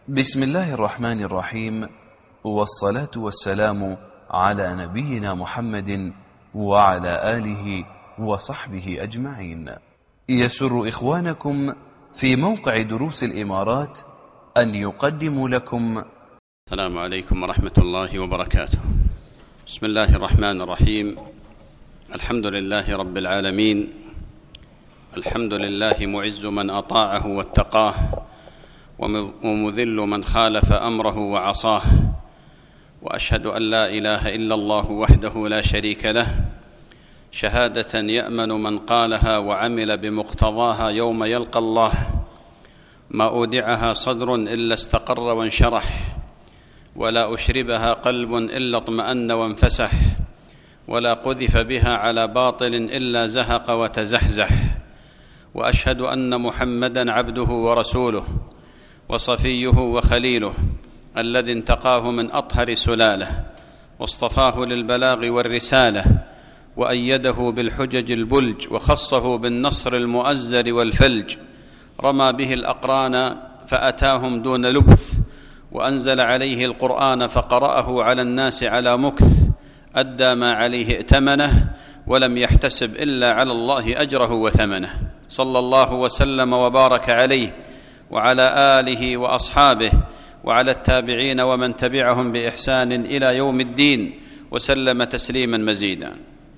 بسم الله الرحمن الرحيم، والصلاة والسلام على نبينا محمد وعلى آله وصحبه أجمعين. يسر إخوانكم في موقع دروس الإمارات أن يقدموا لكم. السلام عليكم ورحمة الله وبركاته. بسم الله الرحمن الرحيم. الحمد لله رب العالمين، الحمد لله معز من أطاعه واتقاه، ومذل من خالف أمره وعصاه، وأشهد أن لا إله إلا الله وحده لا شريك له، شهادة يأمن من قالها وعمل بمقتضاها يوم يلقى الله، ما أودعها صدر إلا استقر وانشرح، ولا أشربها قلب إلا اطمأن وانفسح، ولا قذف بها على باطل إلا زهق وتزحزح. وأشهد أن محمدًا عبده ورسوله وصفيه وخليله، الذي انتقاه من أطهر سلاله، واصطفاه للبلاغ والرسالة، وأيده بالحجج البلج، وخصه بالنصر المؤزر والفلج، رمى به الأقران فأتاهم دون لبث، وأنزل عليه القرآن فقرأه على الناس على مكث، أدى ما عليه ائتمنه، ولم يحتسب إلا على الله أجره وثمنه، صلى الله وسلم وبارك عليه وعلى آله وأصحابه وعلى التابعين ومن تبعهم بإحسان إلى يوم الدين، وسلم تسليما مزيدا.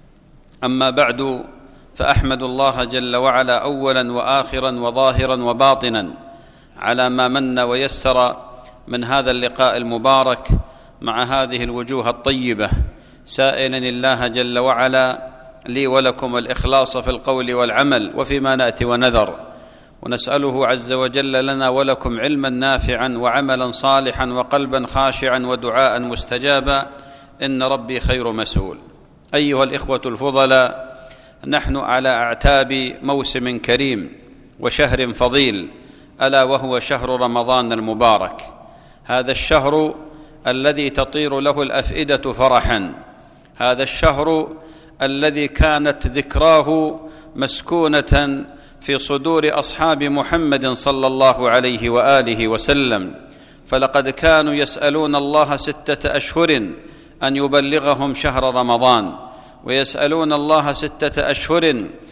أما بعد، فأحمد الله جل وعلا أولا وآخرا وظاهرا وباطنا على ما من ويسر من هذا اللقاء المبارك مع هذه الوجوه الطيبة، سائلا الله جل وعلا لي ولكم الإخلاص في القول والعمل وفيما نأتي ونذر، ونسأله عز وجل لنا ولكم علما نافعا وعملا صالحا وقلبا خاشعا ودعاء مستجابا، إن ربي خير مسؤول. أيها الإخوة الفضلاء، نحن على أعتاب موسم كريم وشهر فضيل، ألا وهو شهر رمضان المبارك. هذا الشهر الذي تطير له الأفئدة فرحا، هذا الشهر الذي كانت ذكراه مسكونة في صدور أصحاب محمد صلى الله عليه وآله وسلم، فلقد كانوا يسألون الله 6 أشهر أن يبلغهم شهر رمضان، ويسألون الله 6 أشهر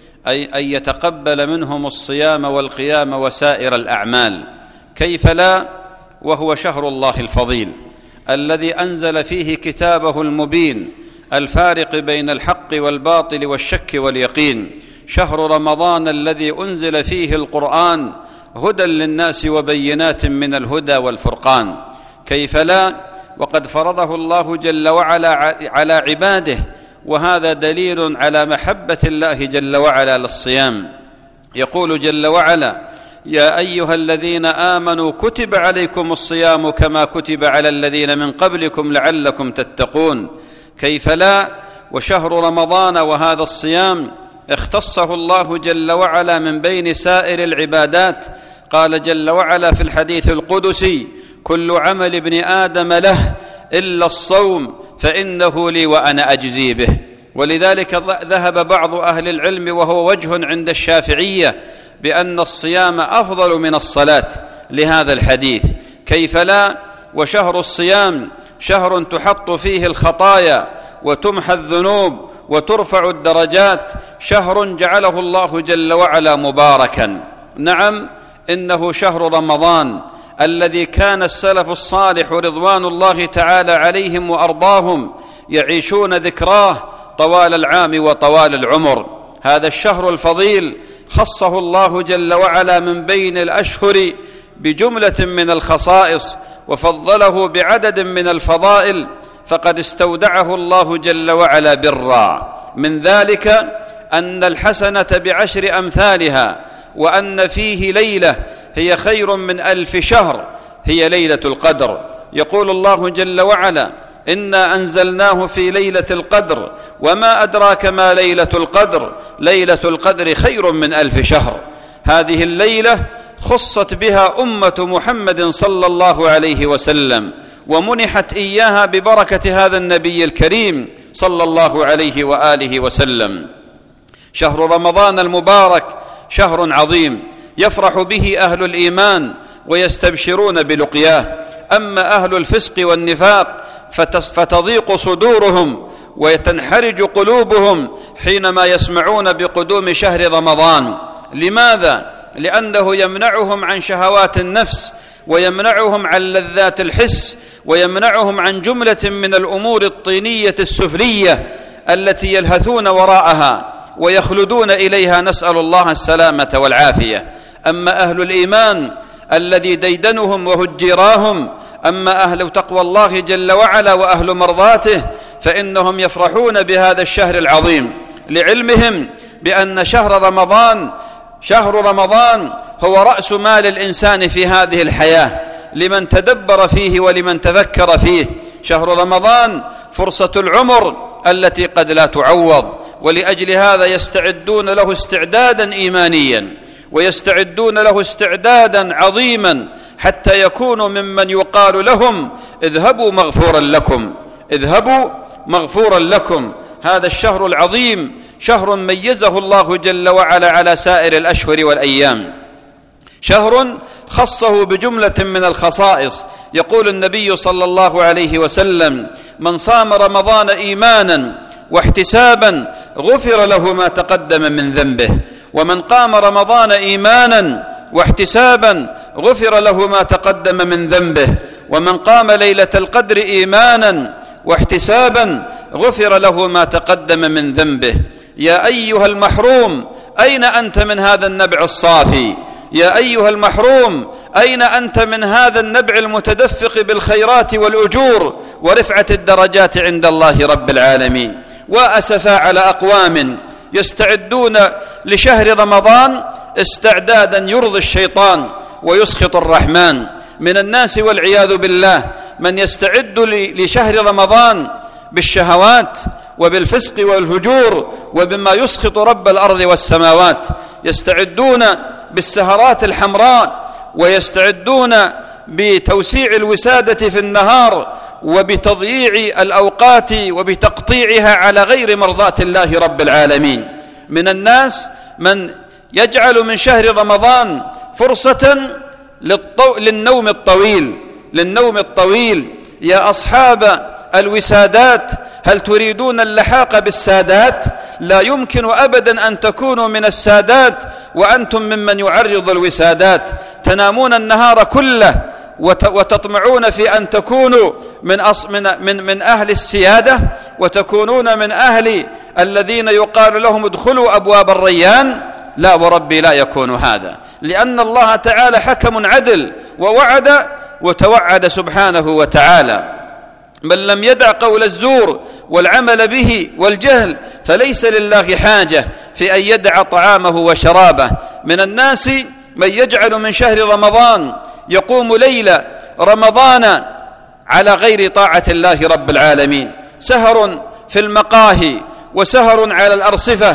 أن يتقبل منهم الصيام والقيام وسائر الأعمال. كيف لا وهو شهر الله الفضيل الذي أنزل فيه كتابه المبين الفارق بين الحق والباطل والشك واليقين، شهر رمضان الذي أنزل فيه القرآن هدى للناس وبينات من الهدى والفرقان. كيف لا وقد فرضه الله جل وعلا على عباده، وهذا دليل على محبة الله جل وعلا للصيام. يقول جل وعلا: يا أيها الذين آمنوا كتب عليكم الصيام كما كتب على الذين من قبلكم لعلكم تتقون. كيف لا وشهر رمضان وهذا الصيام اختصه الله جل وعلا من بين سائر العبادات. قال جل وعلا في الحديث القدسي: كل عمل ابن آدم له إلا الصوم فإنه لي وأنا أجزي به. ولذلك ذهب بعض أهل العلم، وهو وجه عند الشافعية، بأن الصيام أفضل من الصلاة لهذا الحديث. كيف لا وشهر الصيام شهر تحط فيه الخطايا وتمحى الذنوب وترفع الدرجات، شهر جعله الله جل وعلا مباركا. نعم، إنه شهر رمضان الذي كان السلف الصالح رضوان الله تعالى عليهم وأرضاهم يعيشون ذكراه طوال العام وطوال العمر. هذا الشهر الفضيل خصه الله جل وعلا من بين الأشهر بجملة من الخصائص، وفضله بعدد من الفضائل، فقد استودعه الله جل وعلا برا. من ذلك أن الحسنة ب10 أمثالها، وأن فيه ليلة هي خير من 1000 شهر، هي ليلة القدر. يقول الله جل وعلا: إنا أنزلناه في ليلة القدر وما أدراك ما ليلة القدر، ليلة القدر خير من 1000 شهر. هذه الليلة خصت بها أمة محمد صلى الله عليه وسلم، ومنحت إياها ببركة هذا النبي الكريم صلى الله عليه وآله وسلم. شهر رمضان المبارك شهر عظيم يفرح به أهل الإيمان ويستبشرون بلقياه. أما أهل الفسق والنفاق فتضيق صدورهم وتنحرج قلوبهم حينما يسمعون بقدوم شهر رمضان. لماذا؟ لأنه يمنعهم عن شهوات النفس، ويمنعهم عن لذات الحس، ويمنعهم عن جملة من الأمور الطينية السفلية التي يلهثون وراءها ويخلدون إليها، نسأل الله السلامة والعافية. أما أهل الإيمان الذي ديدنهم وهجراهم، أما أهل تقوى الله جل وعلا وأهل مرضاته، فإنهم يفرحون بهذا الشهر العظيم، لعلمهم بأن شهر رمضان هو رأس مال الإنسان في هذه الحياة، لمن تدبر فيه ولمن تذكر فيه. شهر رمضان فرصة العمر التي قد لا تعوض، ولأجل هذا يستعدون له استعدادا إيمانيا، ويستعدون له استعدادا عظيما، حتى يكونوا ممن يقال لهم اذهبوا مغفورا لكم، اذهبوا مغفورا لكم. هذا الشهر العظيم شهر ميزه الله جل وعلا على سائر الأشهر والأيام، شهر خصه بجملة من الخصائص. يقول النبي صلى الله عليه وسلم: من صام رمضان إيمانا واحتسابا غفر له ما تقدم من ذنبه، ومن قام رمضان إيمانا واحتسابا غفر له ما تقدم من ذنبه، ومن قام ليلة القدر إيمانا واحتسابا غفر له ما تقدم من ذنبه. يا أيها المحروم، أين أنت من هذا النبع الصافي؟ يا أيها المحروم، أين أنت من هذا النبع المتدفق بالخيرات والأجور ورفعة الدرجات عند الله رب العالمين؟ وأسفا على أقوام يستعدون لشهر رمضان استعدادا يرضي الشيطان ويسخط الرحمن. من الناس والعياذ بالله من يستعد لشهر رمضان بالشهوات وبالفسق والفجور وبما يسخط رب الأرض والسماوات، يستعدون بالسهرات الحمراء، ويستعدون بتوسيع الوسادة في النهار وبتضييع الأوقات وبتقطيعها على غير مرضاة الله رب العالمين. من الناس من يجعل من شهر رمضان فرصة للنوم الطويل. يا أصحاب الوسادات، هل تريدون اللحاق بالسادات؟ لا يمكن أبدا أن تكونوا من السادات وأنتم ممن يعرض الوسادات. تنامون النهار كله وتطمعون في أن تكونوا من أهل السيادة، وتكونون من أهل الذين يقال لهم ادخلوا أبواب الريان. لا وربي لا يكون هذا، لأن الله تعالى حكم عدل ووعد وتوعد سبحانه وتعالى. من لم يدع قول الزور والعمل به والجهل فليس لله حاجة في أن يدع طعامه وشرابه. من الناس من يجعل من شهر رمضان يقوم ليل رمضان على غير طاعة الله رب العالمين، سهر في المقاهي وسهر على الأرصفة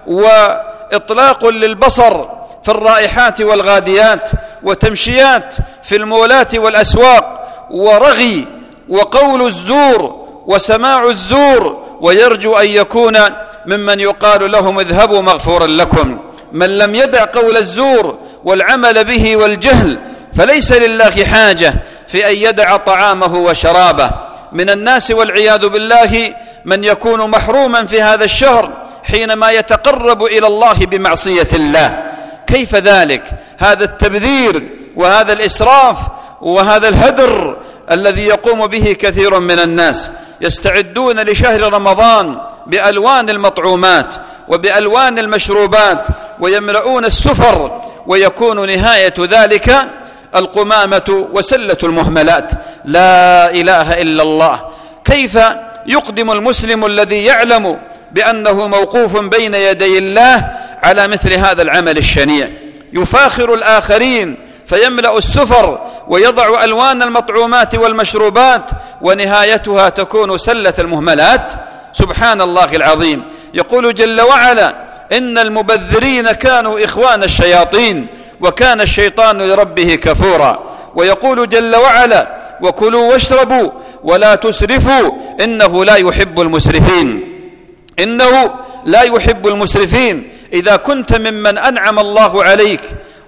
وإطلاق للبصر في الرائحات والغاديات وتمشيات في المولات والأسواق ورغي وقول الزور وسماع الزور، ويرجو أن يكون ممن يقال لهم اذهبوا مغفورا لكم. من لم يدع قول الزور والعمل به والجهل فليس لله حاجة في أن يدع طعامه وشرابه. من الناس والعياذ بالله من يكون محروما في هذا الشهر حينما يتقرب إلى الله بمعصية الله. كيف ذلك؟ هذا التبذير وهذا الإسراف وهذا الهدر الذي يقوم به كثير من الناس. يستعدون لشهر رمضان بألوان المطعومات وبألوان المشروبات ويملؤون السفر، ويكون نهاية ذلك القمامة وسلة المهملات. لا إله إلا الله. كيف يقدم المسلم الذي يعلم بأنه موقوف بين يدي الله على مثل هذا العمل الشنيع؟ يفاخر الآخرين فيملأ السفر ويضع ألوان المطعومات والمشروبات، ونهايتها تكون سلة المهملات. سبحان الله العظيم. يقول جل وعلا: إن المبذرين كانوا إخوان الشياطين وكان الشيطان لربه كفورا. ويقول جل وعلا: وكلوا واشربوا ولا تسرفوا إنه لا يحب المسرفين. إنه لا يحب المسرفين. إذا كنت ممن أنعم الله عليك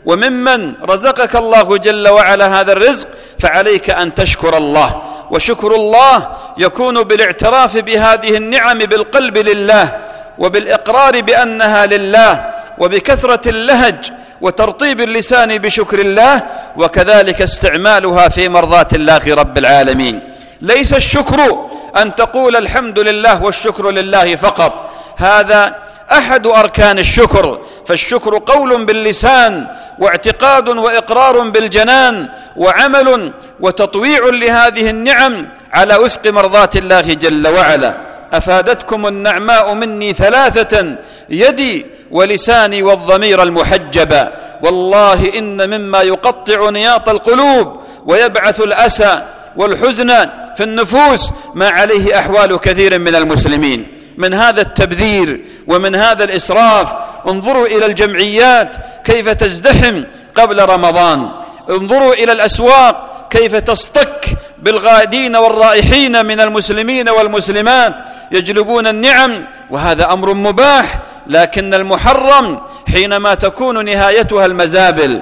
وممن رزقك الله جل وعلا هذا الرزق، فعليك أن تشكر الله. وشكر الله يكون بالاعتراف بهذه النعم بالقلب لله، وبالإقرار بأنها لله، وبكثرة اللهج وترطيب اللسان بشكر الله، وكذلك استعمالها في مرضاة الله رب العالمين. ليس الشكر أن تقول الحمد لله والشكر لله فقط، هذا أحد أركان الشكر. فالشكر قول باللسان، واعتقاد وإقرار بالجنان، وعمل وتطويع لهذه النعم على وفق مرضاة الله جل وعلا. أفادتكم النعماء مني ثلاثة: يدي ولساني والضمير المحجبا. والله إن مما يقطع نياط القلوب ويبعث الأسى والحزن في النفوس ما عليه أحوال كثير من المسلمين من هذا التبذير ومن هذا الإسراف. انظروا إلى الجمعيات كيف تزدحم قبل رمضان، انظروا إلى الأسواق كيف تصطك بالغادين والرائحين من المسلمين والمسلمات يجلبون النعم، وهذا أمر مباح. لكن المحرم حينما تكون نهايتها المزابل،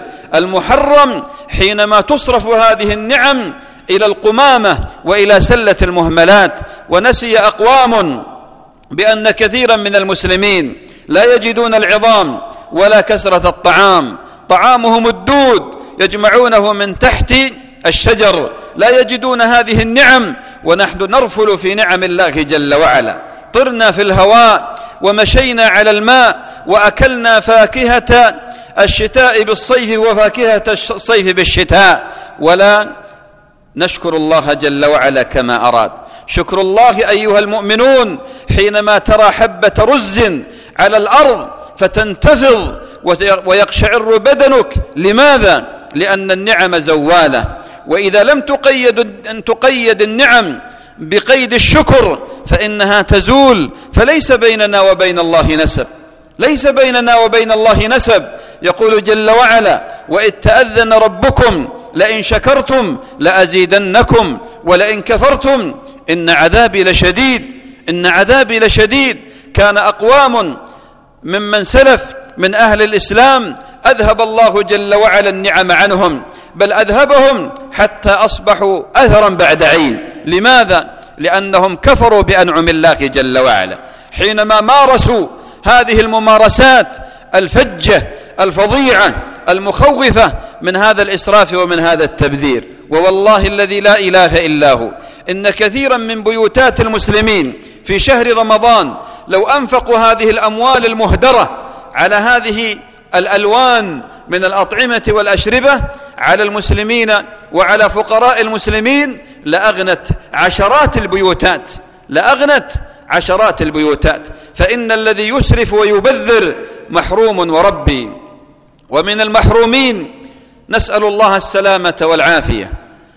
المحرم حينما تصرف هذه النعم إلى القمامة وإلى سلة المهملات. ونسي أقوام بأن كثيرا من المسلمين لا يجدون العظام ولا كسرة الطعام، طعامهم الدود يجمعونه من تحت الشجر، لا يجدون هذه النعم، ونحن نرفل في نعم الله جل وعلا. طرنا في الهواء ومشينا على الماء وأكلنا فاكهة الشتاء بالصيف وفاكهة الصيف بالشتاء، ولا نشكر الله جل وعلا كما أراد. شكر الله أيها المؤمنون حينما ترى حبة رز على الأرض فتنتفض ويقشعر بدنك. لماذا؟ لأن النعم زوالة. وإذا لم تقيد النعم بقيد الشكر فإنها تزول. فليس بيننا وبين الله نسب، ليس بيننا وبين الله نسب. يقول جل وعلا: وإذ تأذن ربكم لئن شكرتم لأزيدنكم ولئن كفرتم إن عذابي لشديد. إن عذابي لشديد. كان أقوام ممن سلف من أهل الإسلام أذهب الله جل وعلا النعم عنهم، بل أذهبهم حتى أصبحوا أثرا بعد عين. لماذا؟ لأنهم كفروا بأنعم الله جل وعلا حينما مارسوا هذه الممارسات الفجة الفظيعة المخوفة من هذا الإسراف ومن هذا التبذير. ووالله الذي لا إله إلا هو إن كثيرا من بيوتات المسلمين في شهر رمضان لو أنفقوا هذه الأموال المهدرة على هذه الألوان من الأطعمة والأشربة على المسلمين وعلى فقراء المسلمين لأغنت عشرات البيوتات، لأغنت عشرات البيوتات. فإن الذي يسرف ويبذر محروم وربي. ومن المحرومين نسأل الله السلامة والعافية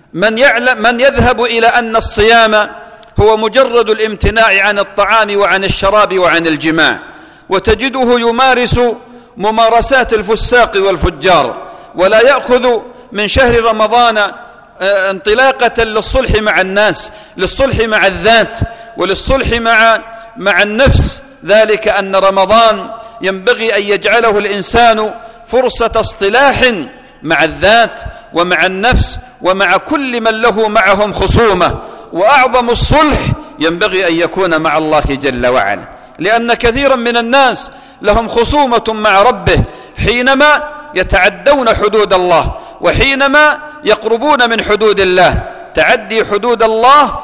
من يذهب إلى أن الصيام هو مجرد الامتناع عن الطعام وعن الشراب وعن الجماع، وتجده يمارس ممارسات الفساق والفجار، ولا يأخذ من شهر رمضان انطلاقة للصلح مع الناس، للصلح مع الذات، وللصلح مع النفس. ذلك أن رمضان ينبغي أن يجعله الإنسان فرصة اصطلاح مع الذات ومع النفس ومع كل من له معهم خصومة. وأعظم الصلح ينبغي أن يكون مع الله جل وعلا، لأن كثيرا من الناس لهم خصومة مع ربه حينما يتعدون حدود الله وحينما يقربون من حدود الله. تعدي حدود الله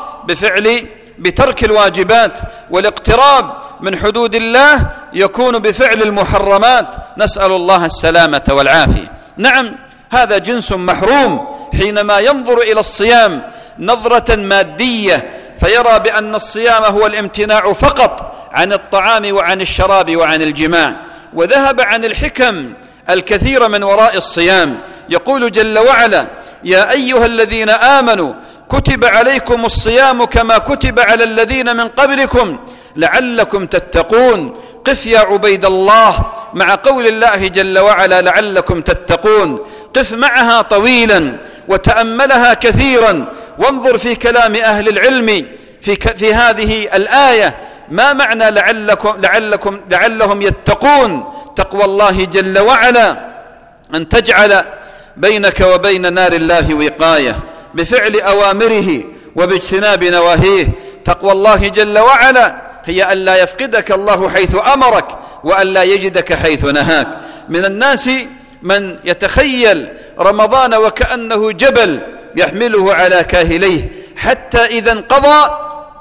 بترك الواجبات، والاقتراب من حدود الله يكون بفعل المحرمات. نسأل الله السلامة والعافية. نعم، هذا جنس محروم حينما ينظر إلى الصيام نظرة مادية فيرى بأن الصيام هو الامتناع فقط عن الطعام وعن الشراب وعن الجماع، وذهب عن الحكم الكثير من وراء الصيام. يقول جل وعلا: يا أيها الذين آمنوا كتب عليكم الصيام كما كتب على الذين من قبلكم لعلكم تتقون. قف يا عبيد الله مع قول الله جل وعلا لعلكم تتقون، قف معها طويلا وتأملها كثيرا، وانظر في كلام أهل العلم في هذه الآية. ما معنى لعلهم يتقون؟ تقوى الله جل وعلا أن تجعل بينك وبين نار الله وقاية بفعل أوامره وباجتناب نواهيه. تقوى الله جل وعلا هي ألا يفقدك الله حيث أمرك وألا يجدك حيث نهاك. من الناس من يتخيل رمضان وكأنه جبل يحمله على كاهليه، حتى إذا انقضى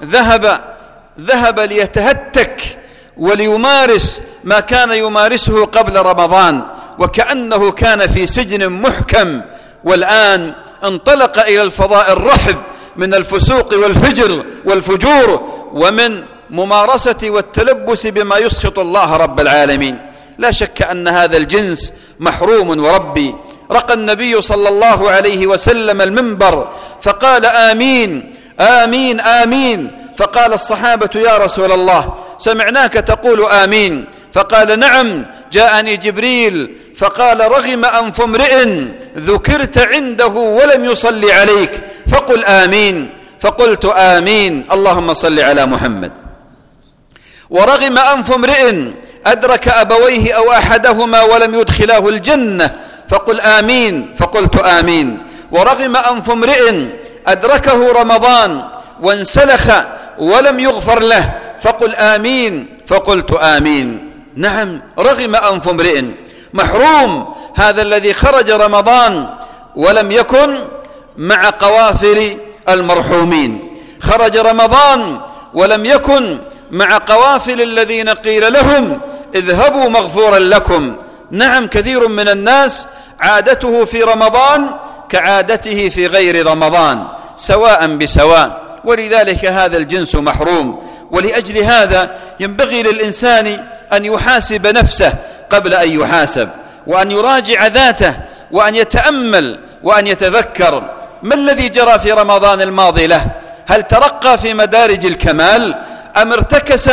ذهب ليتهتك وليمارس ما كان يمارسه قبل رمضان، وكأنه كان في سجن محكم، والآن انطلق إلى الفضاء الرحب من الفسوق والفجور ومن ممارسة والتلبس بما يسخط الله رب العالمين. لا شك أن هذا الجنس محروم. وربي رقى النبي صلى الله عليه وسلم المنبر فقال آمين آمين آمين، فقال الصحابة يا رسول الله سمعناك تقول آمين، فقال نعم جاءني جبريل فقال رغم أنف امرئ ذكرت عنده ولم يصلي عليك فقل آمين، فقلت آمين اللهم صل على محمد. ورغم أنف امرئ أدرك أبويه أو أحدهما ولم يدخلاه الجنة فقل آمين، فقلت آمين. ورغم أنف امرئ أدركه رمضان وانسلخ ولم يغفر له فقل آمين، فقلت آمين. نعم رغم أنف امرئ محروم هذا الذي خرج رمضان ولم يكن مع قوافل المرحومين، خرج رمضان ولم يكن مع قوافل الذين قيل لهم اذهبوا مغفورا لكم. نعم كثير من الناس عادته في رمضان كعادته في غير رمضان سواء بسواء، ولذلك هذا الجنس محروم. ولأجل هذا ينبغي للإنسان أن يحاسب نفسه قبل أن يحاسب، وأن يراجع ذاته، وأن يتأمل وأن يتذكر ما الذي جرى في رمضان الماضي له. هل ترقى في مدارج الكمال أم ارتكس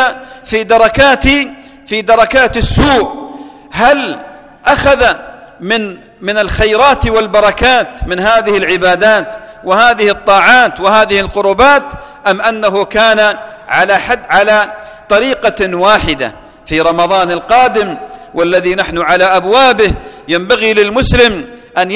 في دركات السوء؟ هل أخذ من الخيرات والبركات من هذه العبادات وهذه الطاعات وهذه القربات، أم أنه كان على طريقة واحدة في رمضان القادم والذي نحن على أبوابه؟ ينبغي للمسلم أن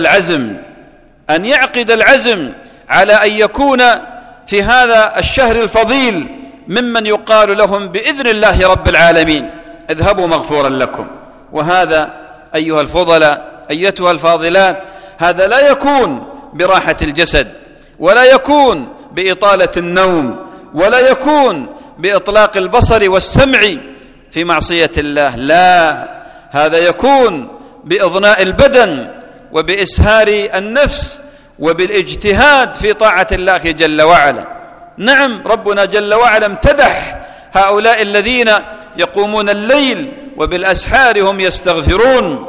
يعقد العزم على أن يكون في هذا الشهر الفضيل ممن يقال لهم بإذن الله رب العالمين اذهبوا مغفورا لكم. وهذا أيها الفضلاء أيتها الفاضلات هذا لا يكون براحة الجسد، ولا يكون بإطالة النوم، ولا يكون بإطلاق البصر والسمع في معصية الله، لا، هذا يكون بإضناء البدن وبإسهار النفس وبالاجتهاد في طاعة الله جل وعلا. نعم ربنا جل وعلا امتدح هؤلاء الذين يقومون الليل وبالأسحار هم يستغفرون،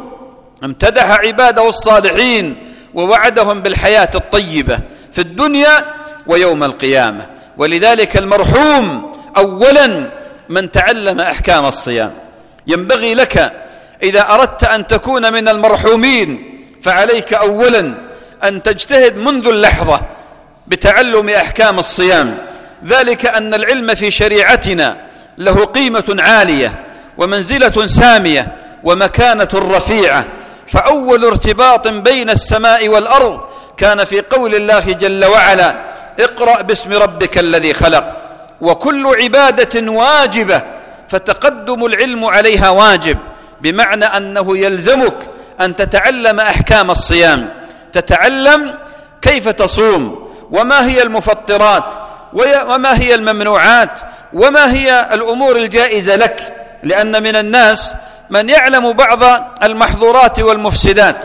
امتدح عباده الصالحين ووعدهم بالحياة الطيبة في الدنيا ويوم القيامة. ولذلك المرحوم أولا من تعلم أحكام الصيام. ينبغي لك إذا أردت أن تكون من المرحومين فعليك أولا أن تجتهد منذ اللحظة بتعلم أحكام الصيام، ذلك أن العلم في شريعتنا له قيمة عالية ومنزلة سامية ومكانة رفيعة. فأول ارتباط بين السماء والأرض كان في قول الله جل وعلا اقرأ باسم ربك الذي خلق. وكل عبادة واجبة فتقدم العلم عليها واجب، بمعنى أنه يلزمك أن تتعلم أحكام الصيام، تتعلم كيف تصوم، وما هي المفطرات، وما هي الممنوعات، وما هي الأمور الجائزة لك. لأن من الناس من يعلم بعض المحظورات والمفسدات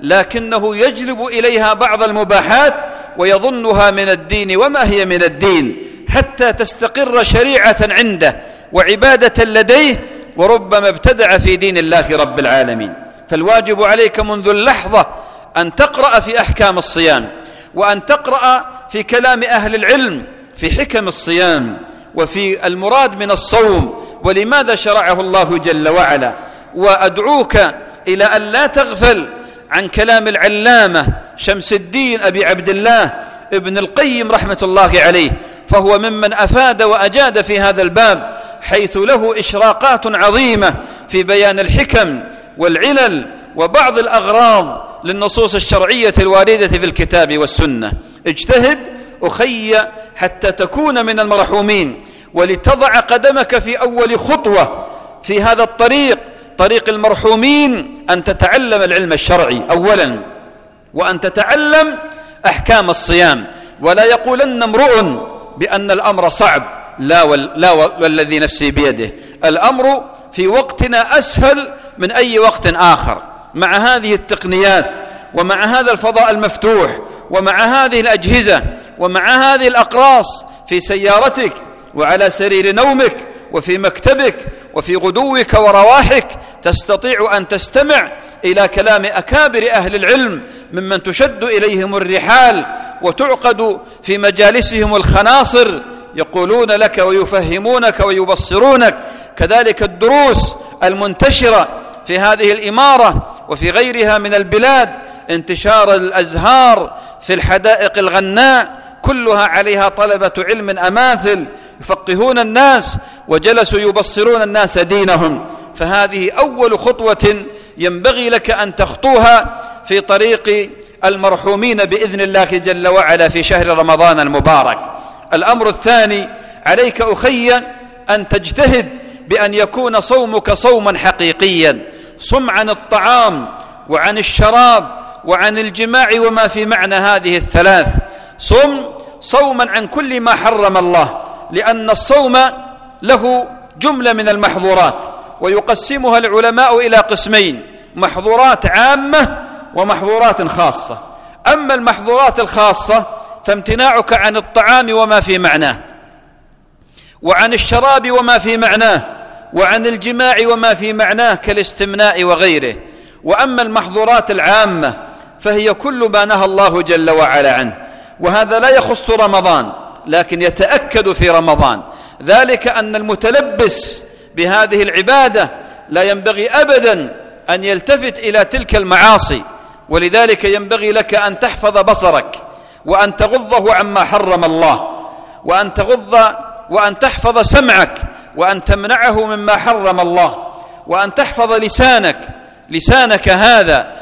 لكنه يجلب إليها بعض المباحات ويظنها من الدين وما هي من الدين، حتى تستقر شريعة عنده وعبادة لديه، وربما ابتدع في دين الله رب العالمين. فالواجب عليك منذ اللحظة أن تقرأ في أحكام الصيام، وأن تقرأ في كلام أهل العلم في حكم الصيام وفي المراد من الصوم ولماذا شرعه الله جل وعلا. وأدعوك إلى أن لا تغفل عن كلام العلامة شمس الدين أبي عبد الله ابن القيم رحمة الله عليه، فهو ممن أفاد وأجاد في هذا الباب، حيث له إشراقات عظيمة في بيان الحكم والعلل وبعض الأغراض للنصوص الشرعية الواردة في الكتاب والسنة. اجتهد أخي حتى تكون من المرحومين، ولتضع قدمك في أول خطوة في هذا الطريق، طريق المرحومين، أن تتعلم العلم الشرعي أولا، وأن تتعلم أحكام الصيام. ولا يقولن امرؤ بأن الأمر صعب، لا والذي نفسي بيده، الأمر في وقتنا أسهل من أي وقت آخر، مع هذه التقنيات ومع هذا الفضاء المفتوح ومع هذه الأجهزة ومع هذه الأقراص في سيارتك وعلى سرير نومك وفي مكتبك وفي غدوك ورواحك، تستطيع أن تستمع إلى كلام أكابر أهل العلم ممن تشد إليهم الرحال وتعقد في مجالسهم الخناصر، يقولون لك ويفهمونك ويبصرونك. كذلك الدروس المنتشرة في هذه الإمارة وفي غيرها من البلاد، انتشار الأزهار في الحدائق الغناء، كلها عليها طلبة علم أماثل يفقهون الناس وجلسوا يبصرون الناس دينهم. فهذه أول خطوة ينبغي لك أن تخطوها في طريق المرحومين بإذن الله جل وعلا في شهر رمضان المبارك. الأمر الثاني، عليك أخي أن تجتهد بأن يكون صومك صوما حقيقيا. صم عن الطعام وعن الشراب وعن الجماع وما في معنى هذه الثلاث. صم صوما عن كل ما حرم الله، لأن الصوم له جملة من المحظورات، ويقسمها العلماء إلى قسمين: محظورات عامة ومحظورات خاصة. أما المحظورات الخاصة فامتناعك عن الطعام وما في معناه، وعن الشراب وما في معناه، وعن الجماع وما في معناه كالاستمناء وغيره. وأما المحظورات العامة فهي كل ما نهى الله جل وعلا عنه، وهذا لا يخص رمضان لكن يتأكد في رمضان، ذلك أن المتلبس بهذه العبادة لا ينبغي أبدا أن يلتفت إلى تلك المعاصي، ولذلك ينبغي لك أن تحفظ بصرك وأن تغضه عما حرم الله، وأن تحفظ سمعك وأن تمنعه مما حرم الله، وأن تحفظ لسانك هذا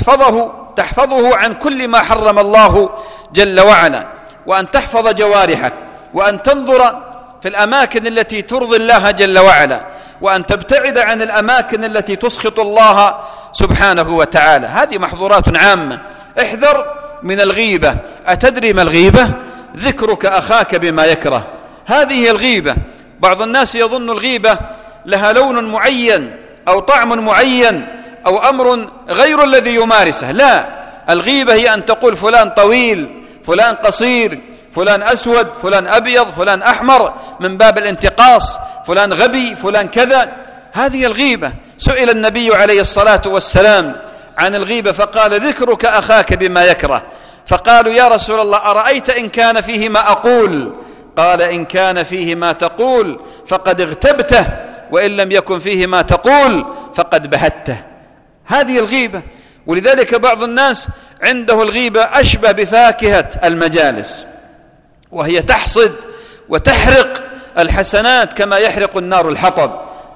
تحفظه عن كل ما حرم الله جل وعلا، وأن تحفظ جوارحك، وأن تنظر في الأماكن التي ترضي الله جل وعلا، وأن تبتعد عن الأماكن التي تسخط الله سبحانه وتعالى. هذه محظورات عامة. احذر من الغيبة. أتدري ما الغيبة؟ ذكرك أخاك بما يكره. هذه الغيبة. بعض الناس يظن الغيبة لها لون معين أو طعم معين أو أمر غير الذي يمارسه. لا، الغيبة هي أن تقول فلان طويل، فلان قصير، فلان أسود، فلان أبيض، فلان أحمر، من باب الانتقاص، فلان غبي، فلان كذا. هذه الغيبة. سئل النبي عليه الصلاة والسلام عن الغيبة فقال: ذكرك أخاك بما يكره. فقالوا: يا رسول الله، أرأيت إن كان فيه ما أقول؟ قال: إن كان فيه ما تقول فقد اغتبته، وإن لم يكن فيه ما تقول فقد بهته. هذه الغيبة. ولذلك بعض الناس عنده الغيبة أشبه بفاكهة المجالس، وهي تحصد وتحرق الحسنات كما يحرق النار الحطب.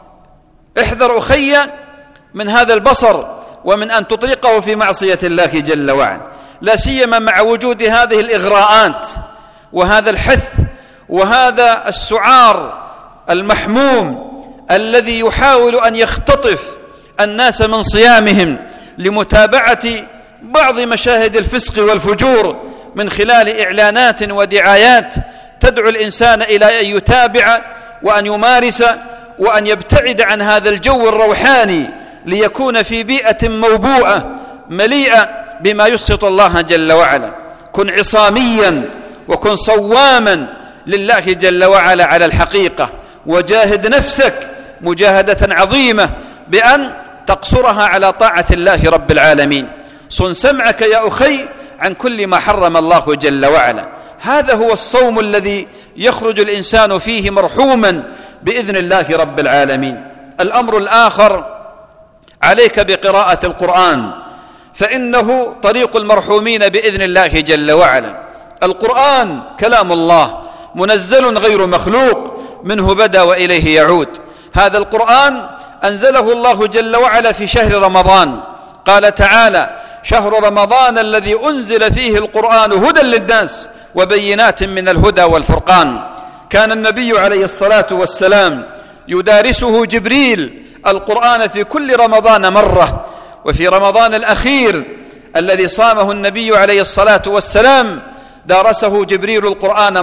احذر أخي من هذا البصر ومن أن تطلقه في معصية الله جل وعلا، لا سيما مع وجود هذه الإغراءات وهذا الحث وهذا السعار المحموم الذي يحاول أن يختطف الناس من صيامهم لمتابعة بعض مشاهد الفسق والفجور من خلال إعلانات ودعايات تدعو الإنسان إلى أن يتابع وأن يمارس وأن يبتعد عن هذا الجو الروحاني ليكون في بيئة موبوءة مليئة بما يسخط الله جل وعلا. كن عصاميا وكن صواما لله جل وعلا على الحقيقة، وجاهد نفسك مجاهدة عظيمة بأن تقصرها على طاعة الله رب العالمين. صن سمعك يا أخي عن كل ما حرم الله جل وعلا. هذا هو الصوم الذي يخرج الإنسان فيه مرحوما بإذن الله رب العالمين. الأمر الآخر، عليك بقراءة القرآن، فإنه طريق المرحومين بإذن الله جل وعلا. القرآن كلام الله منزل غير مخلوق، منه بدأ وإليه يعود. هذا القرآن أنزله الله جل وعلا في شهر رمضان، قال تعالى: شهر رمضان الذي أنزل فيه القرآن هدى للناس وبينات من الهدى والفرقان. كان النبي عليه الصلاة والسلام يدارسه جبريل القرآن في كل رمضان مرة، وفي رمضان الأخير الذي صامه النبي عليه الصلاة والسلام دارسه جبريل القرآن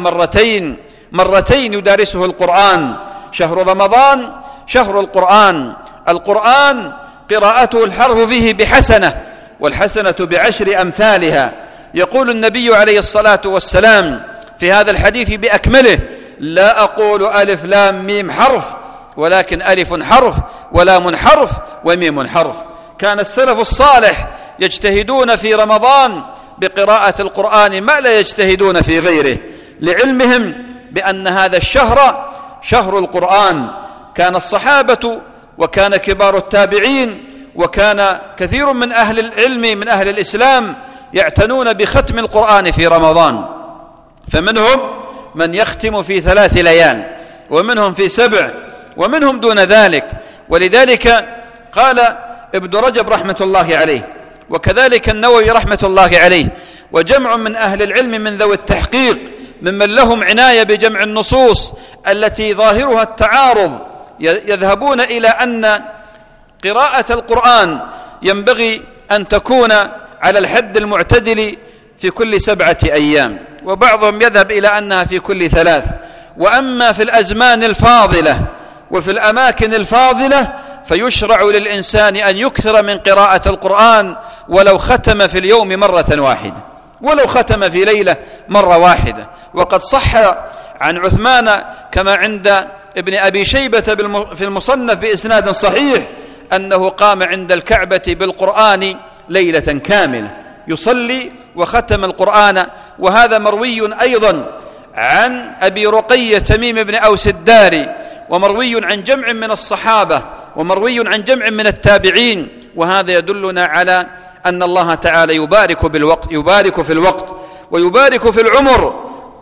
مرتين يدارسه القرآن. شهر رمضان شهر القرآن. القرآن قراءته الحرف فيه بحسنة، والحسنة بعشر أمثالها. يقول النبي عليه الصلاة والسلام في هذا الحديث بأكمله: لا أقول ألف لام ميم حرف، ولكن ألف حرف ولام حرف وميم حرف. كان السلف الصالح يجتهدون في رمضان بقراءة القرآن ما لا يجتهدون في غيره، لعلمهم بأن هذا الشهر شهر القرآن. كان الصحابة وكان كبار التابعين وكان كثير من أهل العلم من أهل الإسلام يعتنون بختم القرآن في رمضان، فمنهم من يختم في 3 ليال، ومنهم في 7، ومنهم دون ذلك. ولذلك قال ابن رجب رحمة الله عليه، وكذلك النووي رحمة الله عليه، وجمع من أهل العلم من ذوي التحقيق ممن لهم عناية بجمع النصوص التي ظاهرها التعارض، يذهبون إلى أن قراءة القرآن ينبغي أن تكون على الحد المعتدل في كل 7 أيام، وبعضهم يذهب إلى أنها في كل 3. وأما في الأزمان الفاضلة وفي الأماكن الفاضلة فيشرع للإنسان أن يكثر من قراءة القرآن ولو ختم في اليوم مرة واحدة، ولو ختم في ليلة مرة واحدة. وقد صح عن عثمان كما عند ابن أبي شيبة في المصنف بإسناد صحيح أنه قام عند الكعبة بالقرآن ليلة كاملة يصلي وختم القرآن. وهذا مروي أيضا عن أبي رقية تميم بن أوس الداري، ومروي عن جمع من الصحابة، ومروي عن جمع من التابعين. وهذا يدلنا على أن الله تعالى يبارك في الوقت ويبارك في العمر.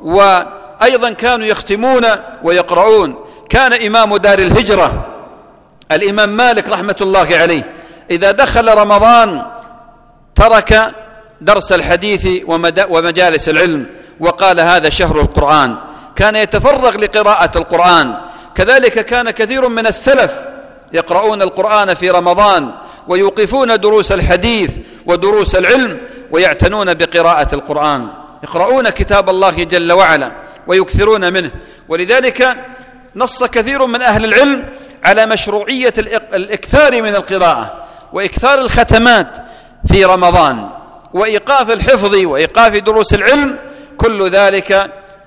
وأيضا كانوا يختمون ويقرؤون. كان إمام دار الهجرة الإمام مالك رحمة الله عليه إذا دخل رمضان ترك درس الحديث ومجالس العلم، وقال: هذا شهر القرآن. كان يتفرغ لقراءة القرآن. كذلك كان كثير من السلف يقرؤون القرآن في رمضان ويوقفون دروس الحديث ودروس العلم ويعتنون بقراءة القرآن، يقرؤون كتاب الله جل وعلا ويكثرون منه. ولذلك نص كثير من أهل العلم على مشروعية الإكثار من القراءة وإكثار الختمات في رمضان وإيقاف الحفظ وإيقاف دروس العلم، كل ذلك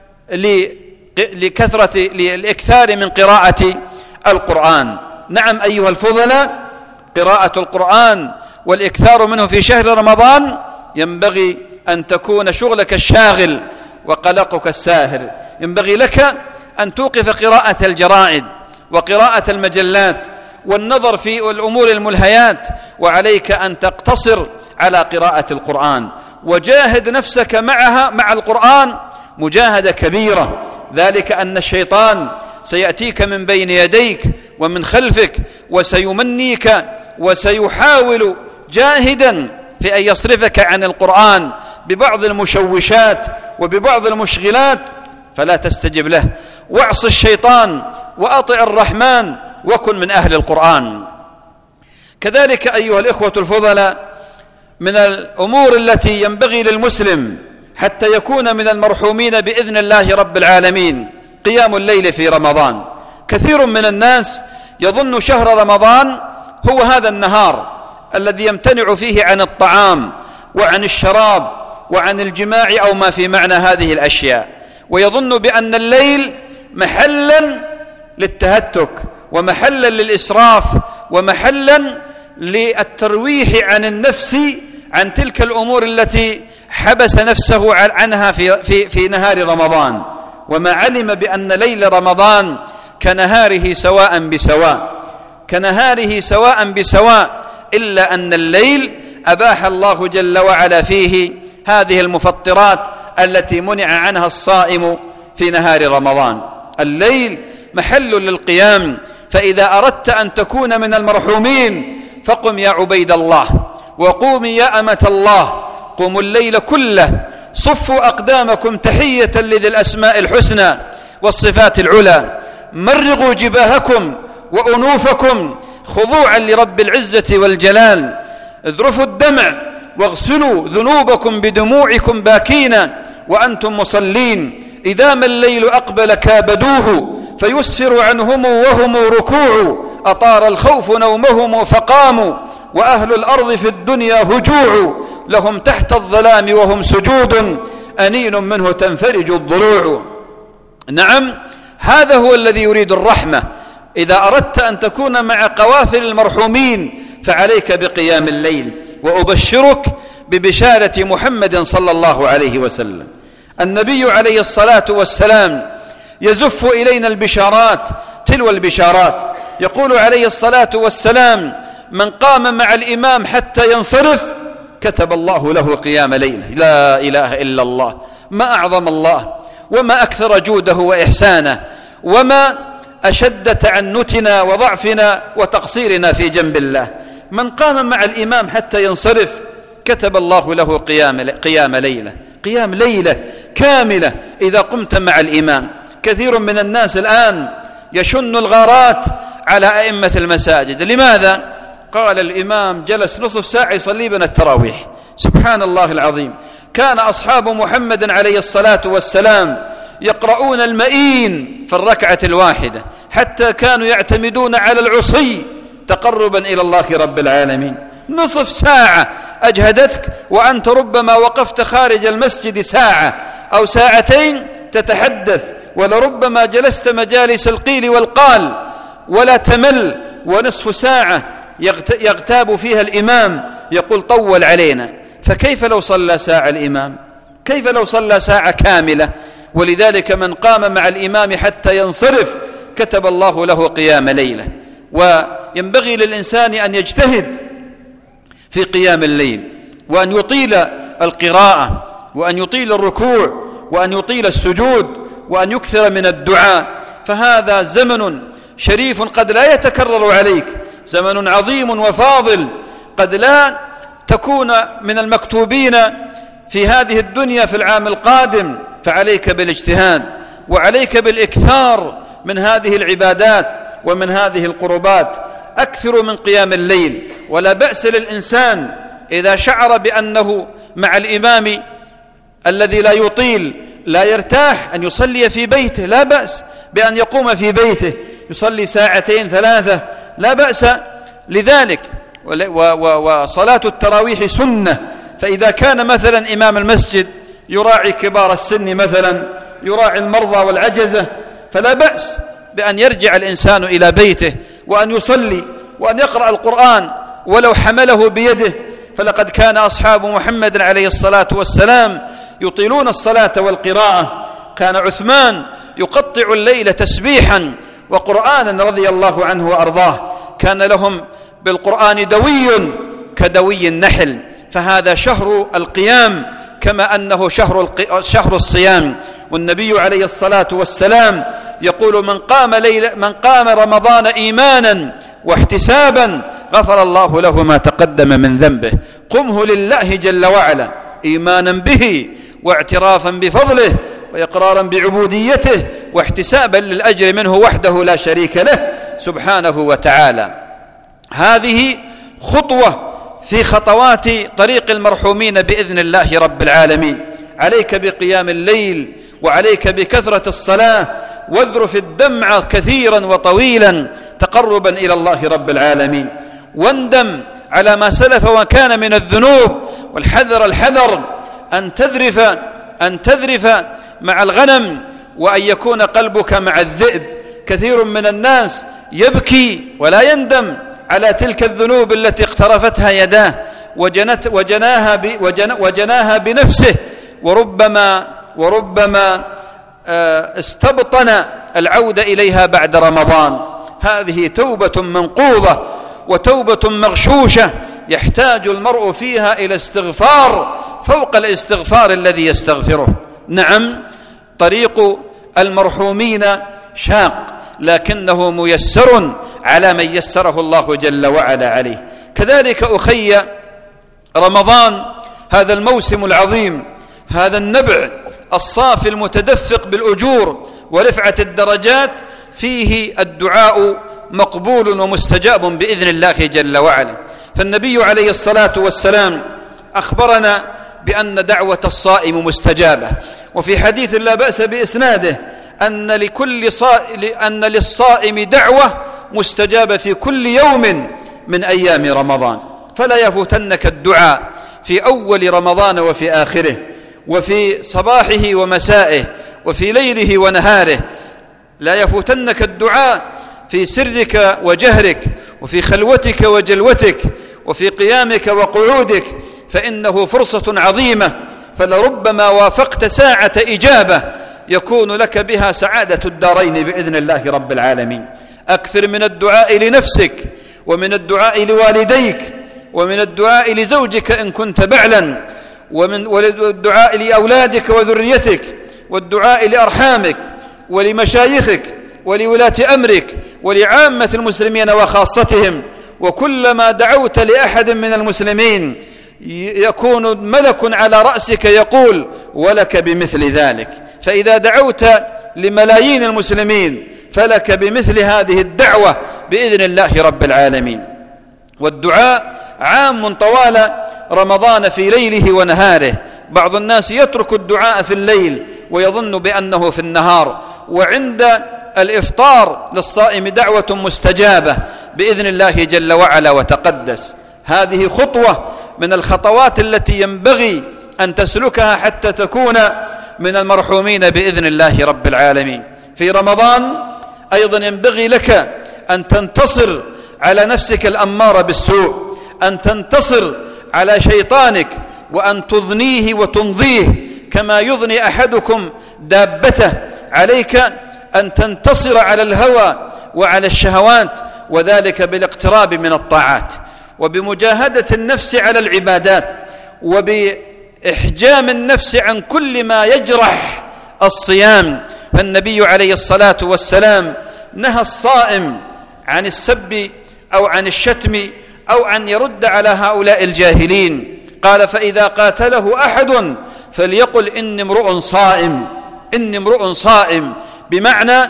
للإكثار من قراءة القرآن. نعم أيها الفضلاء، قراءة القرآن والإكثار منه في شهر رمضان ينبغي أن تكون شغلك الشاغل وقلقك الساهر. ينبغي لك أن توقف قراءة الجرائد وقراءة المجلات والنظر في الأمور الملهيات، وعليك أن تقتصر على قراءة القرآن، وجاهد نفسك مع القرآن مجاهدة كبيرة. ذلك أن الشيطان سيأتيك من بين يديك ومن خلفك وسيمنيك وسيحاول جاهدا في أن يصرفك عن القرآن ببعض المشوشات وببعض المشغلات، فلا تستجب له، واعص الشيطان وأطع الرحمن وكن من أهل القرآن. كذلك أيها الإخوة الفضلاء، من الأمور التي ينبغي للمسلم حتى يكون من المرحومين بإذن الله رب العالمين قيام الليل في رمضان. كثير من الناس يظن شهر رمضان هو هذا النهار الذي يمتنع فيه عن الطعام وعن الشراب وعن الجماع أو ما في معنى هذه الأشياء، ويظن بأن الليل محلا للتهتك ومحلا للإسراف ومحلا للترويح عن النفس عن تلك الأمور التي حبس نفسه عنها في نهار رمضان. وما علم بأن ليل رمضان كنهاره سواء بسواء، إلا أن الليل أباح الله جل وعلا فيه هذه المفطرات التي منع عنها الصائم في نهار رمضان. الليل محل للقيام، فإذا أردت أن تكون من المرحومين فقم يا عبيد الله، وقومي يا أمة الله، قوموا الليل كله، صفوا أقدامكم تحية لذي الأسماء الحسنى والصفات العلى، مرغوا جباهكم وأنوفكم خضوعا لرب العزة والجلال، اذرفوا الدمع واغسلوا ذنوبكم بدموعكم باكين وأنتم مصلين، إذا ما الليل أقبل كابدوه فيسفر عنهم وهم ركوع، أطار الخوف نومهم فقاموا، وأهل الأرض في الدنيا هجوع، لهم تحت الظلام وهم سجود، أنين منه تنفرج الضلوع. نعم، هذا هو الذي يريد الرحمة. إذا أردت أن تكون مع قوافل المرحومين فعليك بقيام الليل، وأبشرك ببشارة محمد صلى الله عليه وسلم. النبي عليه الصلاة والسلام يزف إلينا البشارات تلو البشارات، يقول عليه الصلاة والسلام: من قام مع الإمام حتى ينصرف كتب الله له قيام ليلة. لا إله إلا الله، ما أعظم الله، وما أكثر جوده وإحسانه، وما أشد تعنتنا وضعفنا وتقصيرنا في جنب الله. من قام مع الإمام حتى ينصرف كتب الله له قيام ليلة، قيام ليلة كاملة إذا قمت مع الإمام. كثير من الناس الآن يشن الغارات على أئمة المساجد. لماذا؟ قال الإمام جلس نصف ساعة يصلي بنا التراويح. سبحان الله العظيم، كان أصحاب محمد عليه الصلاة والسلام يقرؤون المئين في الركعة الواحدة، حتى كانوا يعتمدون على العصي تقربا إلى الله رب العالمين. نصف ساعة أجهدتك، وأنت ربما وقفت خارج المسجد ساعة أو ساعتين تتحدث، ولربما جلست مجالس القيل والقال ولا تمل، ونصف ساعة يغتاب فيها الإمام يقول طول علينا. فكيف لو صلى ساعة الإمام؟ كيف لو صلى ساعة كاملة؟ ولذلك من قام مع الإمام حتى ينصرف كتب الله له قيام ليلة. وينبغي للإنسان أن يجتهد في قيام الليل، وأن يطيل القراءة، وأن يطيل الركوع، وأن يطيل السجود، وأن يكثر من الدعاء. فهذا زمن شريف قد لا يتكرر عليك، زمن عظيم وفاضل قد لا تكون من المكتوبين في هذه الدنيا في العام القادم. فعليك بالاجتهاد، وعليك بالإكثار من هذه العبادات ومن هذه القربات. أكثر من قيام الليل، ولا بأس للإنسان إذا شعر بأنه مع الإمام الذي لا يطيل لا يرتاح أن يصلي في بيته، لا بأس بأن يقوم في بيته يصلي ساعتين ثلاثة، لا بأس لذلك. وصلاة التراويح سنة، فإذا كان مثلا إمام المسجد يراعي كبار السن مثلا، يراعي المرضى والعجزة، فلا بأس بأن يرجع الإنسان إلى بيته وأن يصلي وأن يقرأ القرآن ولو حمله بيده. فلقد كان أصحاب محمد عليه الصلاة والسلام يطيلون الصلاة والقراءة. كان عثمان يقطع الليل تسبيحا وقرآنا رضي الله عنه وأرضاه، كان لهم بالقرآن دوي كدوي النحل. فهذا شهر القيام كما أنه شهر الصيام. والنبي عليه الصلاة والسلام يقول: من قام رمضان إيمانا واحتسابا غفر الله له ما تقدم من ذنبه. قمه لله جل وعلا إيمانا به واعترافا بفضله وإقرارا بعبوديته واحتسابا للأجر منه وحده لا شريك له سبحانه وتعالى. هذه خطوة في خطوات طريق المرحومين بإذن الله رب العالمين. عليك بقيام الليل، وعليك بكثرة الصلاة، واذرف الدمع كثيرا وطويلا تقربا إلى الله رب العالمين. واندم على ما سلف وكان من الذنوب، الحذر أن تذرف مع الغنم، وأن يكون قلبك مع الذئب. كثير من الناس يبكي ولا يندم على تلك الذنوب التي اقترفتها يداه وجناها بنفسه، وربما استبطن العودة إليها بعد رمضان. هذه توبة منقوضة وتوبة مغشوشة يحتاج المرء فيها إلى استغفار فوق الاستغفار الذي يستغفره. نعم، طريق المرحومين شاق، لكنه ميسر على من يسره الله جل وعلا عليه. كذلك أخي رمضان هذا الموسم العظيم، هذا النبع الصافي المتدفق بالأجور ورفعة الدرجات، فيه الدعاء مقبول ومستجاب بإذن الله جل وعلا. فالنبي عليه الصلاة والسلام أخبرنا بأن دعوة الصائم مستجابة، وفي حديث لا بأس بإسناده أن للصائم دعوة مستجابة في كل يوم من أيام رمضان. فلا يفوتنك الدعاء في أول رمضان وفي آخره، وفي صباحه ومسائه، وفي ليله ونهاره. لا يفوتنك الدعاء في سرك وجهرك، وفي خلوتك وجلوتك، وفي قيامك وقعودك، فإنه فرصة عظيمة، فلربما وافقت ساعة إجابة يكون لك بها سعادة الدارين بإذن الله رب العالمين. أكثر من الدعاء لنفسك، ومن الدعاء لوالديك، ومن الدعاء لزوجك إن كنت بعلا، والدعاء لأولادك وذريتك، والدعاء لأرحامك ولمشايخك ولولاة أمرك ولعامة المسلمين وخاصتهم. وكلما دعوت لأحد من المسلمين يكون ملك على رأسك يقول ولك بمثل ذلك. فإذا دعوت لملايين المسلمين فلك بمثل هذه الدعوة بإذن الله رب العالمين. والدعاء عام طوال رمضان في ليله ونهاره. بعض الناس يترك الدعاء في الليل ويظن بأنه في النهار، وعند الإفطار للصائم دعوة مستجابة بإذن الله جل وعلا وتقدس. هذه خطوة من الخطوات التي ينبغي أن تسلكها حتى تكون من المرحومين بإذن الله رب العالمين. في رمضان أيضا ينبغي لك أن تنتصر على نفسك الأمارة بالسوء، أن تنتصر على شيطانك، وأن تضنيه وتمضيه كما يضني أحدكم دابته. عليك أن تنتصر على الهوى وعلى الشهوات، وذلك بالاقتراب من الطاعات، وبمجاهدة النفس على العبادات، وبإحجام النفس عن كل ما يجرح الصيام. فالنبي عليه الصلاة والسلام نهى الصائم عن السب أو عن الشتم أو عن يرد على هؤلاء الجاهلين. قال: فإذا قاتله أحد فليقل إني امرؤ صائم، إني امرؤ صائم، بمعنى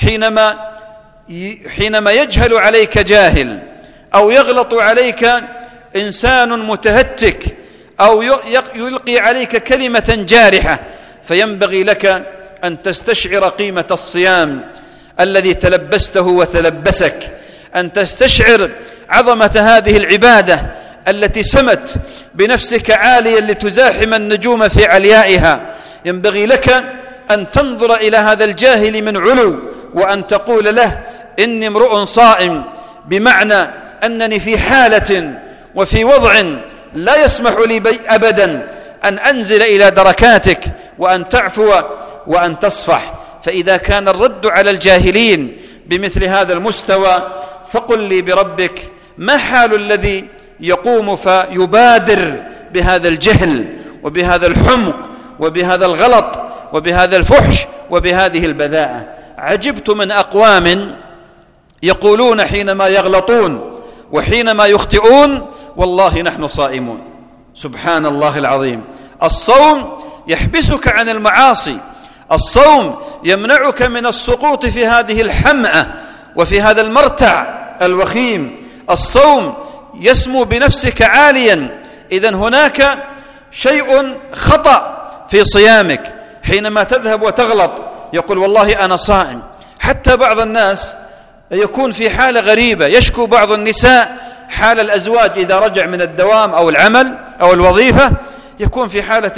حينما يجهل عليك جاهل، أو يغلط عليك إنسان متهتك، أو يلقي عليك كلمة جارحة، فينبغي لك أن تستشعر قيمة الصيام الذي تلبسته وتلبسك، أن تستشعر عظمة هذه العبادة التي سمت بنفسك عاليا لتزاحم النجوم في عليائها. ينبغي لك أن تنظر إلى هذا الجاهل من علو، وأن تقول له: إني امرؤ صائم، بمعنى أنني في حالة وفي وضع لا يسمح لي أبدا أن أنزل إلى دركاتك، وأن تعفو وأن تصفح. فإذا كان الرد على الجاهلين بمثل هذا المستوى، فقل لي بربك ما حال الذي يقوم فيبادر بهذا الجهل وبهذا الحمق وبهذا الغلط وبهذا الفحش وبهذه البذاءة. عجبت من أقوام يقولون حينما يغلطون وحينما يخطئون: والله نحن صائمون. سبحان الله العظيم. الصوم يحبسك عن المعاصي، الصوم يمنعك من السقوط في هذه الحمأة وفي هذا المرتع الوخيم. الصوم يسمو بنفسك عاليا. إذن هناك شيء خطأ في صيامك حينما تذهب وتغلط، يقول: والله أنا صائم. حتى بعض الناس يكون في حالة غريبة. يشكو بعض النساء حال الأزواج إذا رجع من الدوام أو العمل أو الوظيفة، يكون في حالة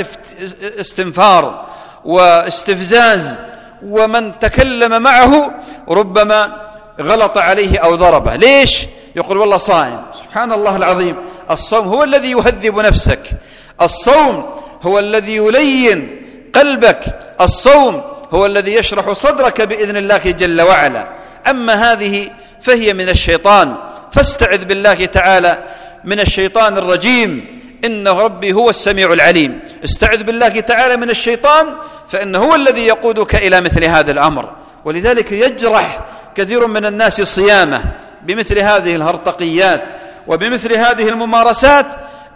استنفار واستفزاز، ومن تكلم معه ربما غلط عليه أو ضربه. ليش؟ يقول: والله صائم. سبحان الله العظيم. الصوم هو الذي يهذب نفسك، الصوم هو الذي يلين قلبك، الصوم هو الذي يشرح صدرك بإذن الله جل وعلا. أما هذه فهي من الشيطان، فاستعذ بالله تعالى من الشيطان الرجيم، إن ربي هو السميع العليم. استعذ بالله تعالى من الشيطان، فإنه هو الذي يقودك إلى مثل هذا الأمر. ولذلك يجرح كثير من الناس صيامه بمثل هذه الهرطقيات وبمثل هذه الممارسات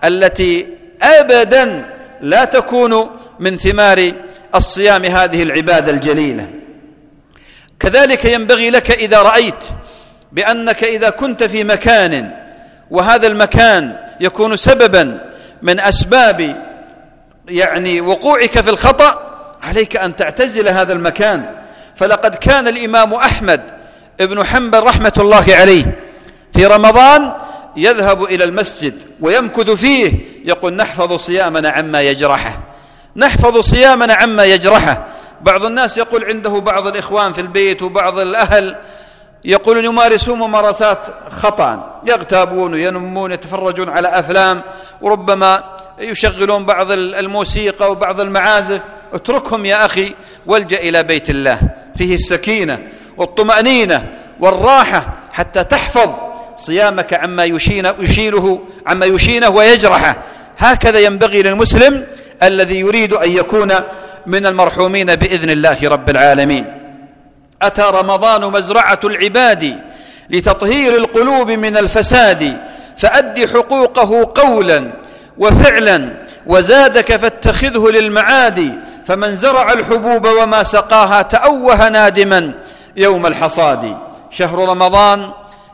التي أبدا لا تكون من ثمار الصيام هذه العبادة الجليلة. كذلك ينبغي لك إذا رأيت بأنك إذا كنت في مكان وهذا المكان يكون سببا من أسباب وقوعك في الخطأ، عليك أن تعتزل هذا المكان. فلقد كان الإمام أحمد بن حنبل رحمة الله عليه في رمضان يذهب إلى المسجد ويمكث فيه، يقول نحفظ صيامنا عما يجرحه، نحفظ صيامنا عما يجرحه. بعض الناس يقول عنده بعض الإخوان في البيت وبعض الأهل يقولون يمارسون ممارسات خطأ، يغتابون وينمون، يتفرجون على أفلام، وربما يشغلون بعض الموسيقى وبعض المعازف. اتركهم يا أخي والجأ إلى بيت الله فيه السكينة والطمأنينة والراحة حتى تحفظ صيامك عما يشينه ويجرحه. هكذا ينبغي للمسلم الذي يريد أن يكون من المرحومين بإذن الله رب العالمين. أتى رمضان مزرعة العباد لتطهير القلوب من الفساد، فأد حقوقه قولا وفعلا، وزادك فاتخذه للمعاد، فمن زرع الحبوب وما سقاها تأوه نادما يوم الحصاد. شهر رمضان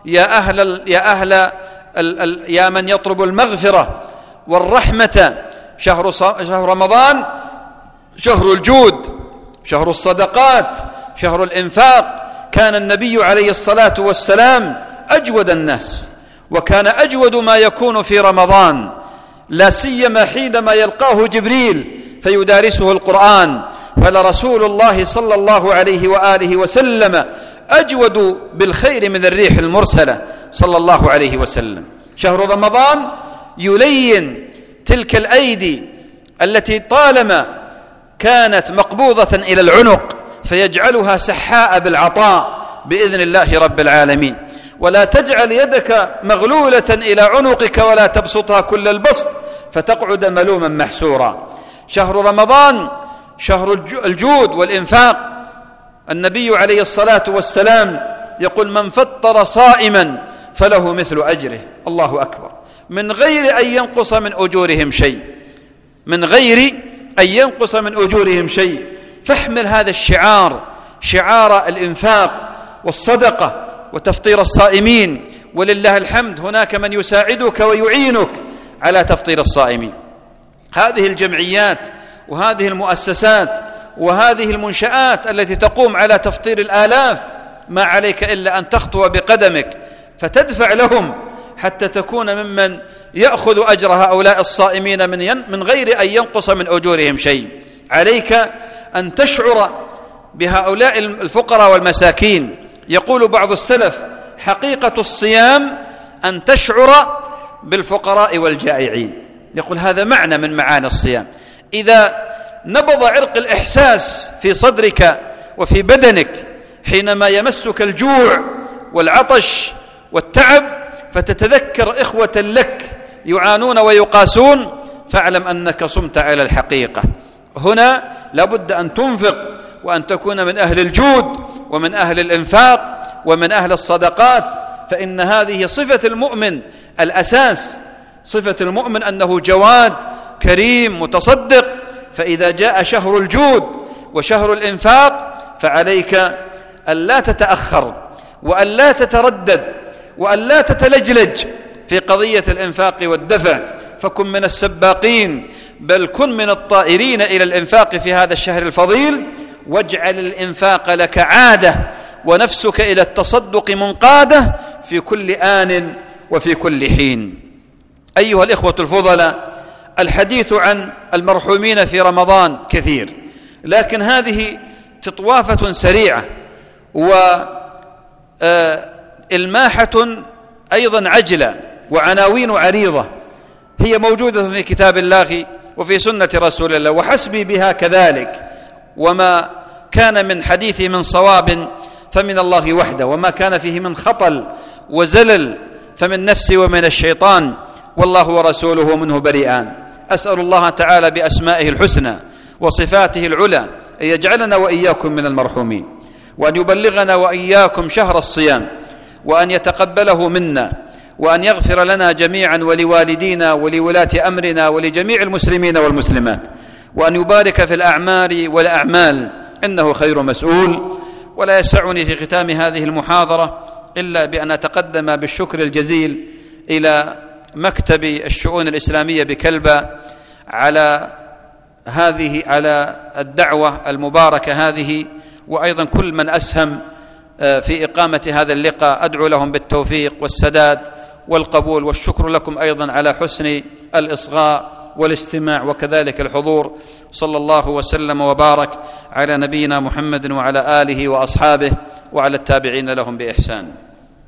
يا من يطلب المغفرة والرحمة، شهر رمضان شهر الجود، شهر الصدقات، شهر الإنفاق. كان النبي عليه الصلاة والسلام أجود الناس، وكان أجود ما يكون في رمضان، لا سيما حينما يلقاه جبريل فيدارسه القرآن. فلرسول الله صلى الله عليه وآله وسلم أجود بالخير من الريح المرسلة صلى الله عليه وسلم. شهر رمضان يلين تلك الأيدي التي طالما كانت مقبوضة إلى العنق فيجعلها سحاء بالعطاء بإذن الله رب العالمين. ولا تجعل يدك مغلولة إلى عنقك ولا تبسطها كل البسط فتقعد ملوما محسورا. شهر رمضان شهر الجود والإنفاق. النبي عليه الصلاة والسلام يقول من فطر صائما فله مثل أجره، الله أكبر، من غير أن ينقص من أجورهم شيء، من غير أن ينقص من أجورهم شيء. فاحمل هذا الشعار، شعار الإنفاق والصدقة وتفطير الصائمين، ولله الحمد هناك من يساعدك ويعينك على تفطير الصائمين. هذه الجمعيات وهذه المؤسسات وهذه المنشآت التي تقوم على تفطير الآلاف، ما عليك إلا أن تخطو بقدمك فتدفع لهم حتى تكون ممن يأخذ أجر هؤلاء الصائمين من غير أن ينقص من أجورهم شيء. عليك أن تشعر بهؤلاء الفقراء والمساكين. يقول بعض السلف حقيقة الصيام أن تشعر بالفقراء والجائعين. يقول هذا معنى من معاني الصيام. إذا نبض عرق الإحساس في صدرك وفي بدنك حينما يمسك الجوع والعطش والتعب فتتذكر إخوة لك يعانون ويقاسون، فاعلم أنك صمت على الحقيقة. هنا لابد أن تنفق وأن تكون من أهل الجود ومن أهل الإنفاق ومن أهل الصدقات، فإن هذه صفة المؤمن الأساس. صفة المؤمن أنه جواد كريم متصدق. فإذا جاء شهر الجود وشهر الإنفاق فعليك أن لا تتأخر وأن لا تتردد وأن لا تتلجلج في قضية الإنفاق والدفع، فكن من السباقين، بل كن من الطائرين إلى الإنفاق في هذا الشهر الفضيل. واجعل الإنفاق لك عادة ونفسك إلى التصدق منقادة في كل آن وفي كل حين. أيها الإخوة الفضلاء، الحديث عن المرحومين في رمضان كثير، لكن هذه تطوافة سريعة وإلماحة أيضا عجلة وعناوين عريضة هي موجودة في كتاب الله وفي سنة رسول الله، وحسبي بها كذلك. وما كان من حديثي من صواب فمن الله وحده، وما كان فيه من خطل وزلل فمن نفسي ومن الشيطان، والله ورسوله منه بريئان. أسأل الله تعالى بأسمائه الحسنى وصفاته العلى أن يجعلنا وإياكم من المرحومين، وأن يبلغنا وإياكم شهر الصيام، وأن يتقبله منا، وأن يغفر لنا جميعا ولوالدينا ولولاة أمرنا ولجميع المسلمين والمسلمات، وأن يبارك في الأعمال والأعمال، إنه خير مسؤول. ولا يسعني في ختام هذه المحاضرة إلا بأن أتقدم بالشكر الجزيل إلى مكتب الشؤون الإسلامية بكلبة على الدعوة المباركة هذه، وأيضا كل من أسهم في إقامة هذا اللقاء. أدعو لهم بالتوفيق والسداد والقبول، والشكر لكم أيضا على حسن الإصغاء والاستماع وكذلك الحضور. صلى الله وسلم وبارك على نبينا محمد وعلى آله وأصحابه وعلى التابعين لهم بإحسان.